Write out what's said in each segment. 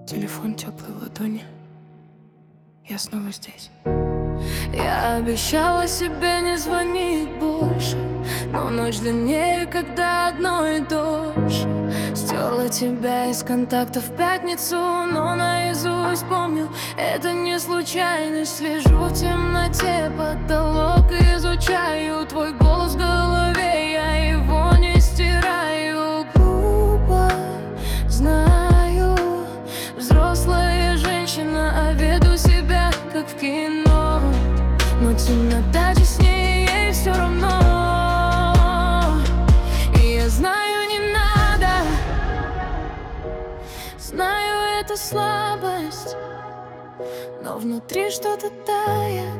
Телефон теплый в ладони. Я снова здесь. Я обещала себе не звонить больше, но ночь длиннее, когда одно и то же. Стерла тебя из контактов в пятницу, но наизусть помню, это не случайность. Слежу в темноте, потолок изучаю, твой голос в голове, я его не стираю. Глупо, знаю, взрослая женщина, а веду себя как в кино. Но темнота честнее, ей все равно. И я знаю, не надо. Знаю, это слабость, но внутри что-то тает.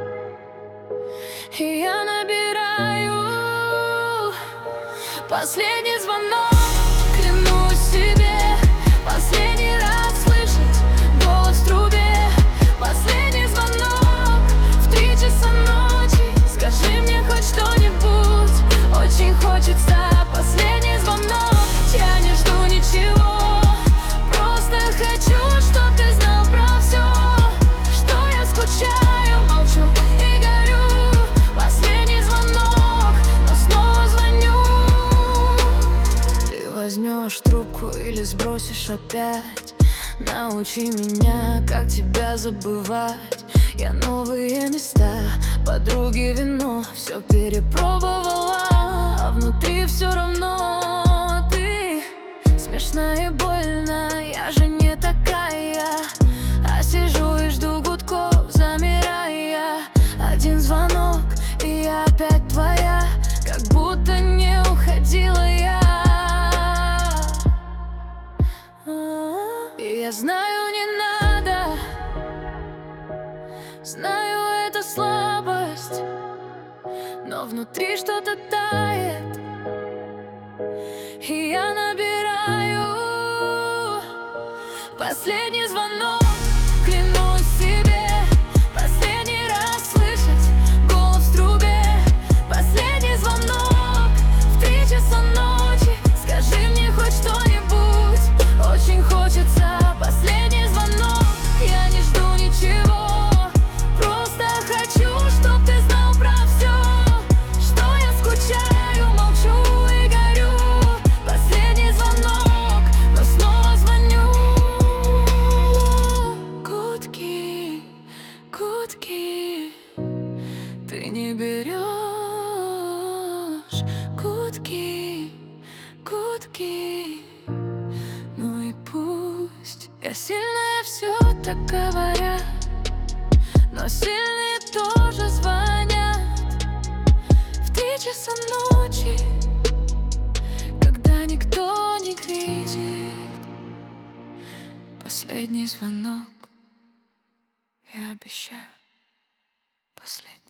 И я набираю последний звонок. Клянусь себе, последний раз слышать голос в трубе. Последний звонок в 3 часа ночи. Скажи мне хоть что-нибудь, очень хочется. Последний звонок, я не жду ничего, просто хочу, чтоб ты знал про все, что я скучаю, молчу и горю. Последний звонок, но снова звоню. Ты возьмешь трубку или сбросишь опять. Научи меня, как тебя забывать. Я новые места, подруги, вино, все перепробовала, а внутри все равно ты смешна и больно. Я же не такая, а сижу и жду гудков, замирая. Один звонок, и я опять твоя, как будто не уходила я. И я знаю, не надо. Знаю, это слабость, но внутри что-то тает. И я набираю последний звонок. Клянусь себе, последний раз слышать голос в трубе. Последний звонок в 3 часа ночи. Скажи мне хоть что-нибудь, очень хочется. Последний звонок, я не жду ничего, просто хочу, чтоб ты знал про все, что я скучаю, молчу и горю. Последний звонок, но снова звоню. Гудки, гудки, ты не берешь. Гудки, гудки, ну и пусть. Я сильная, все так говорят, но сильные тоже звонят в 3 часа ночи, когда никто не кричит. Последний звонок, я обещаю, последний.